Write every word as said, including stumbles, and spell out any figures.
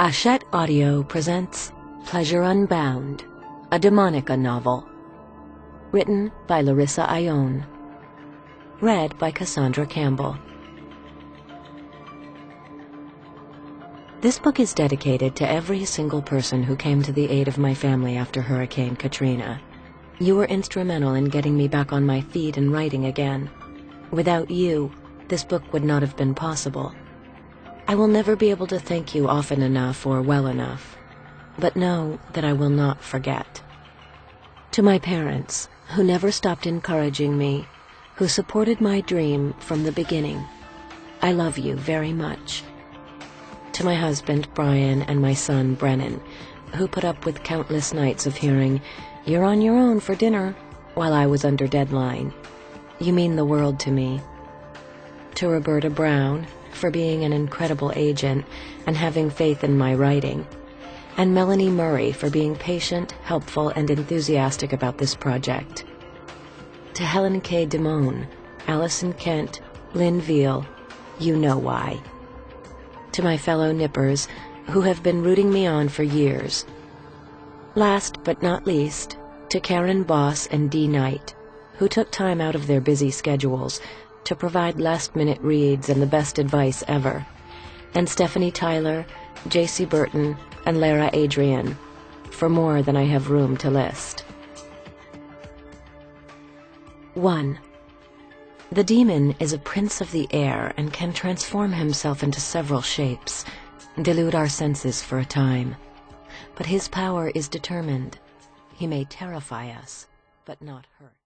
Hachette Audio presents Pleasure Unbound, a Demonica novel. Written by Larissa Ione. Read by Cassandra Campbell. This book is dedicated to every single person who came to the aid of my family after Hurricane Katrina. You were instrumental in getting me back on my feet and writing again. Without you, this book would not have been possible. I will never be able to thank you often enough or well enough, but know that I will not forget. To my parents, who never stopped encouraging me, who supported my dream from the beginning, I love you very much. To my husband, Brian, and my son, Brennan, who put up with countless nights of hearing, "You're on your own for dinner," while I was under deadline. You mean the world to me. To Roberta Brown, for being an incredible agent and having faith in my writing, and Melanie Murray for being patient, helpful, and enthusiastic about this project. To Helen K. Damone, Allison Kent, Lynn Veal, you know why. To my fellow Nippers, who have been rooting me on for years. Last but not least, to Karen Boss and Dee Knight, who took time out of their busy schedules to provide last-minute reads and the best advice ever, and Stephanie Tyler, J C Burton, and Lara Adrian, for more than I have room to list. one. The demon is a prince of the air and can transform himself into several shapes, delude our senses for a time. But his power is determined. He may terrify us, but not hurt.